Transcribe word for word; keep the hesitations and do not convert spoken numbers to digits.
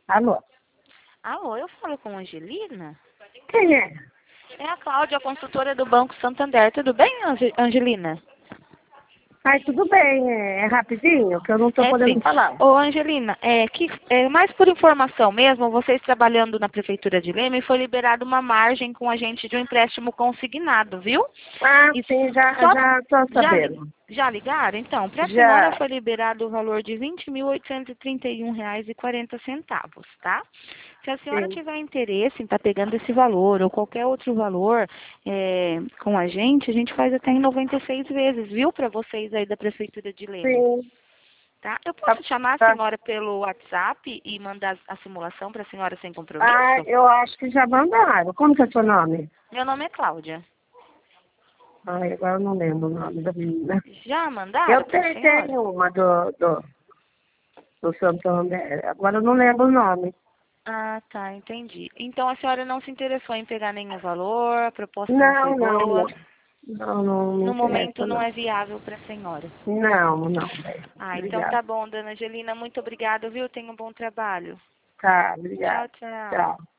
Alô? Alô, eu falo com a Angelina? Quem é? É a Cláudia, a consultora do Banco Santander. Tudo bem, Ange- Angelina? Ai, tudo bem, é, é rapidinho, que eu não estou É podendo sim. falar. Ô, Angelina, é, que, é, mais por informação mesmo, vocês trabalhando na Prefeitura de Leme, foi liberada uma margem com a gente de um empréstimo consignado, viu? Ah, E sim, já só, já estou já, li- sabendo. já ligaram? Então, para a senhora Já, foi liberado o valor de vinte mil oitocentos e trinta e um reais e quarenta centavos, tá? Se a senhora sim, tiver interesse em estar pegando esse valor ou qualquer outro valor é, com a gente, a gente faz até em noventa e seis vezes, viu? Para vocês aí da Prefeitura de Leme, sim. tá? Eu Tá, posso chamar a tá. senhora pelo WhatsApp e mandar a simulação para a senhora sem Ah, compromisso? eu acho que já mandaram. Como que é seu nome? Meu nome é Cláudia. Ai, agora eu não lembro o nome da menina. Já mandaram Eu para a tenho, senhora? tenho uma do, do, do Santander, agora eu não lembro o nome. Ah, tá, entendi. Então a senhora não se interessou em pegar nenhum valor, a proposta não foi Não, não, boa, não. Não, não me no momento interessa, não não. é viável para a senhora. Não, não, bem. Ah, então Obrigada. tá bom, dona Angelina, muito obrigada, viu? Tenha um bom trabalho. Tá, Tchau, obrigada. tchau. Tchau.